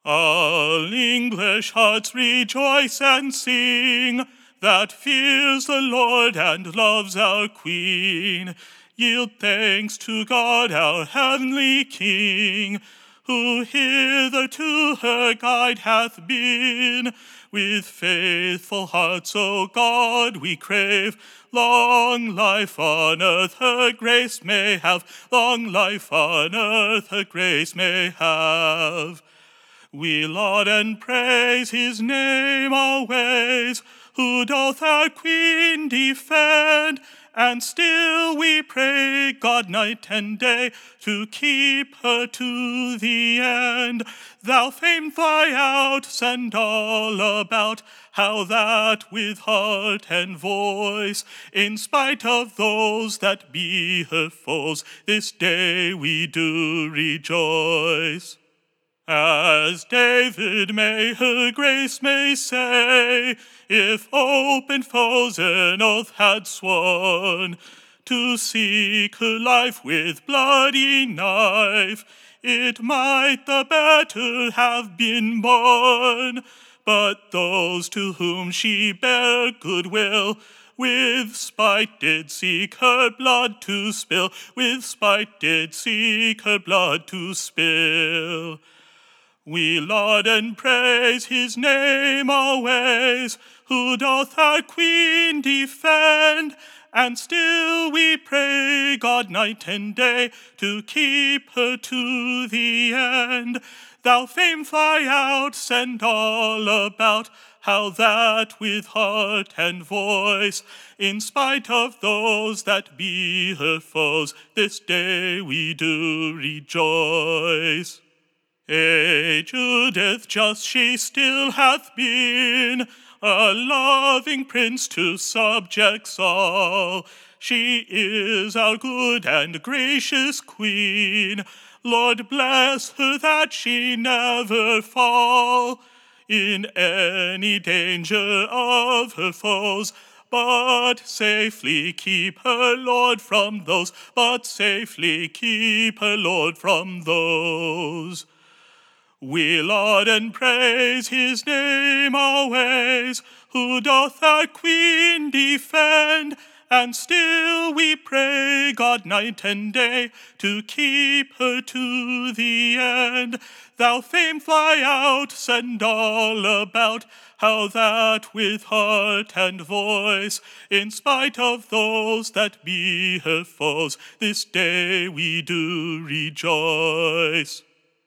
All English hearts rejoice and sing, that fears the Lord and loves our Queen. Yield thanks to God our heavenly King, who hitherto her guide hath been. With faithful hearts, O God, we crave, long life on earth her grace may have, long life on earth her grace may have. We laud and praise his name always, who doth our Queen defend, and still we pray God night and day to keep her to the end. Thou fame fly out, send all about, how that with heart and voice, in spite of those that be her foes, this day we do rejoice. As David may her grace may say, if open foes an oath had sworn, to seek her life with bloody knife, it might the better have been borne. But those to whom she bare goodwill, with spite did seek her blood to spill, with spite did seek her blood to spill. We laud and praise his name always, who doth our Queen defend, and still we pray God night and day to keep her to the end. Thou fame fly out, send all about, how that with heart and voice, in spite of those that be her foes, this day we do rejoice. Judith just she still hath been, a loving prince to subjects all. She is our good and gracious Queen. Lord bless her that she never fall in any danger of her foes, but safely keep her, Lord, from those, but safely keep her, Lord, from those. We laud and praise his name always, who doth our Queen defend, and still we pray God night and day to keep her to the end. Thou fame fly out, send all about, how that with heart and voice, in spite of those that be her foes, this day we do rejoice.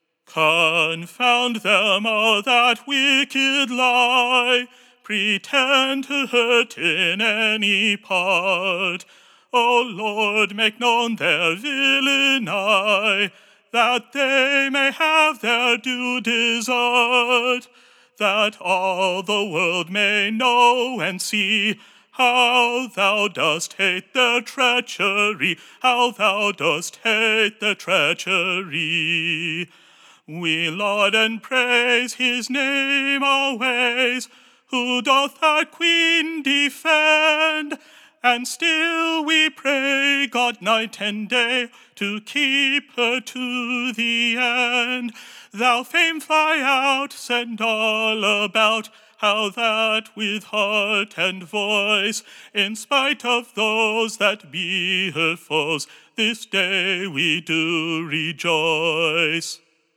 Confound them all that wicked lie, pretend to hurt in any part. O Lord, make known their villainy, that they may have their due desert, that all the world may know and see how thou dost hate their treachery, how thou dost hate their treachery. We laud and praise his name always, who doth our Queen defend, and still we pray God night and day to keep her to the end. Thou fame fly out, send all about, how that with heart and voice, in spite of those that be her foes, this day we do rejoice.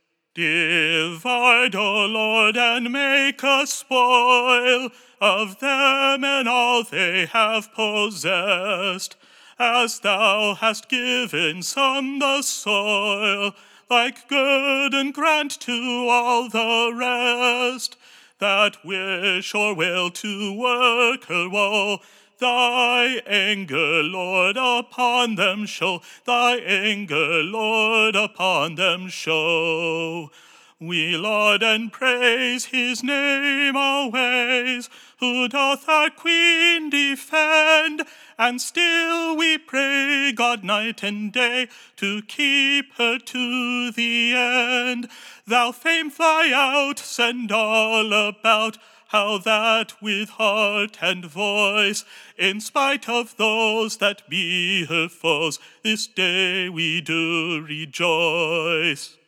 Divide, O Lord, and make a spoil of them and all they have possessed, as thou hast given some the soil, like guerdon grant to all the rest, that wish or will to work her woe. Thy anger, Lord, upon them show, thy anger, Lord, upon them show. We laud and praise his name always, who doth our Queen defend, and still we pray God night and day to keep her to the end. Thou fame fly out, send all about, how that with heart and voice, in spite of those that be her foes, this day we do rejoice.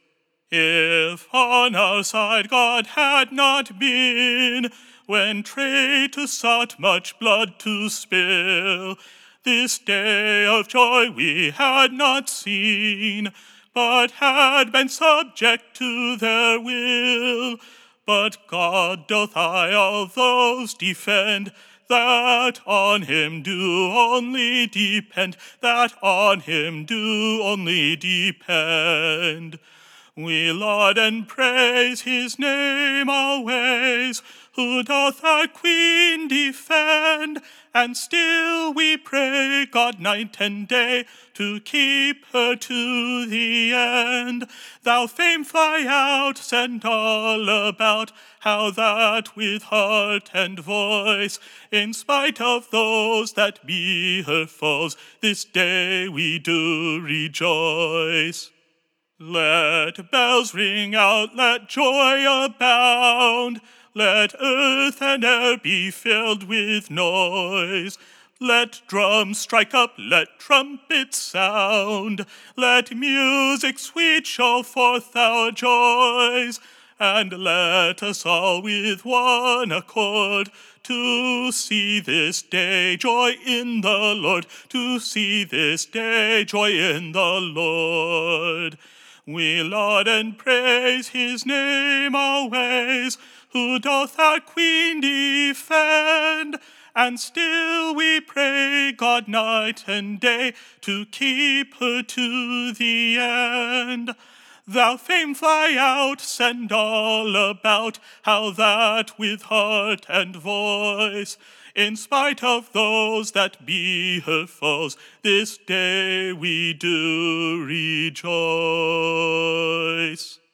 If on our side God had not been, when traitors sought much blood to spill, this day of joy we had not seen, but had been subject to their will. But God doth all those defend, that on him do only depend, that on him do only depend. We laud and praise his name always, who doth our Queen defend, and still we pray God night and day to keep her to the end. Thou fame fly out, send all about, how that with heart and voice, in spite of those that be her foes, this day we do rejoice. Let bells ring out, let joy abound, let earth and air be filled with noise. Let drums strike up, let trumpets sound, let music sweet show forth our joys, and let us all with one accord to see this day joy in the Lord, to see this day joy in the Lord. We laud and praise his name always, who doth our Queen defend, and still we pray God night and day to keep her to the end. Thou fame fly out, send all about, how that with heart and voice, in spite of those that be her foes, this day we do rejoice.